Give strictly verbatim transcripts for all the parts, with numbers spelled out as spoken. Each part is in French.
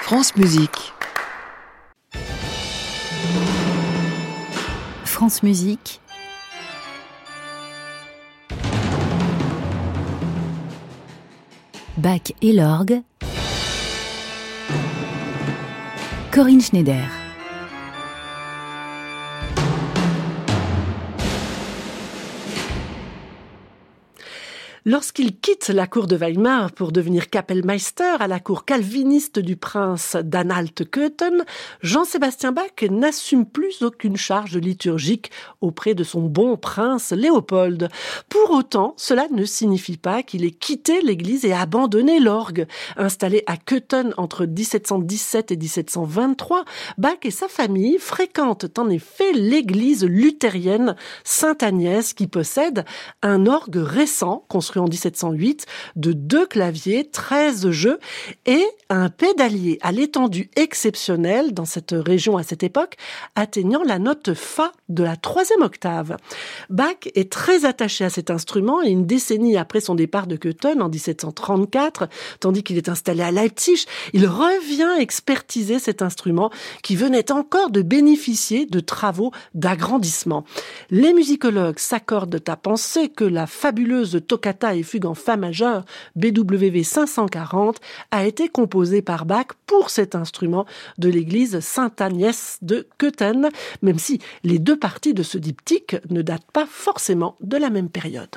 France Musique. France Musique. Bach et l'orgue. Corinne Schneider. Lorsqu'il quitte la cour de Weimar pour devenir Kapellmeister à la cour calviniste du prince d'Anhalt-Köthen, Jean-Sébastien Bach n'assume plus aucune charge liturgique auprès de son bon prince Léopold. Pour autant, cela ne signifie pas qu'il ait quitté l'église et abandonné l'orgue. Installé à Köthen entre dix-sept cent dix-sept et dix-sept cent vingt-trois, Bach et sa famille fréquentent en effet l'église luthérienne Sainte-Agnès qui possède un orgue récent construit en dix-sept cent huit, de deux claviers, treize jeux et un pédalier à l'étendue exceptionnelle dans cette région à cette époque, atteignant la note Fa de la troisième octave. Bach est très attaché à cet instrument et une décennie après son départ de Köthen en dix-sept cent trente-quatre, tandis qu'il est installé à Leipzig, il revient expertiser cet instrument qui venait encore de bénéficier de travaux d'agrandissement. Les musicologues s'accordent à penser que la fabuleuse toccata et fugue en fa majeur B W V cinq cent quarante a été composée par Bach pour cet instrument de l'église Sainte-Agnès de Köthen, même si les deux parties de ce diptyque ne datent pas forcément de la même période.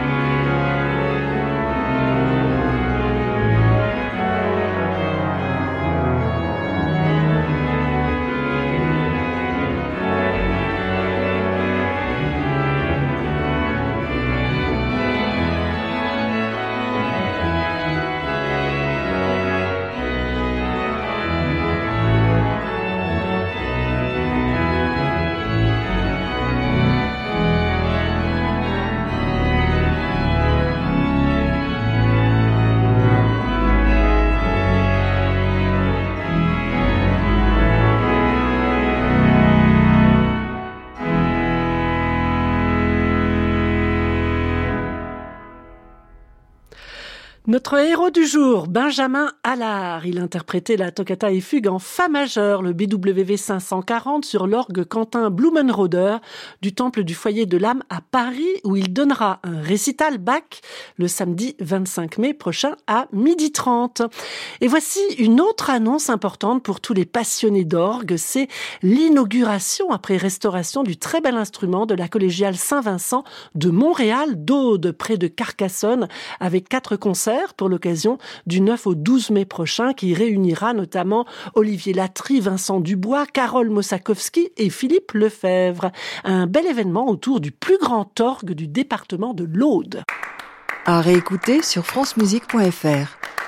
Notre héros du jour, Benjamin Allard, il interprétait la toccata et fugue en fa majeur, le B W V cinq cent quarante sur l'orgue Quentin Blumenroder du Temple du Foyer de l'Âme à Paris, où il donnera un récital Bach le samedi vingt-cinq mai prochain à midi trente. Et voici une autre annonce importante pour tous les passionnés d'orgue, c'est l'inauguration après restauration du très bel instrument de la collégiale Saint-Vincent de Montréal d'Aude, près de Carcassonne, avec quatre concerts pour l'occasion du neuf au douze mai prochain, qui réunira notamment Olivier Latry, Vincent Dubois, Carole Mossakowski et Philippe Lefebvre. Un bel événement autour du plus grand orgue du département de l'Aude. À réécouter sur francemusique point f r.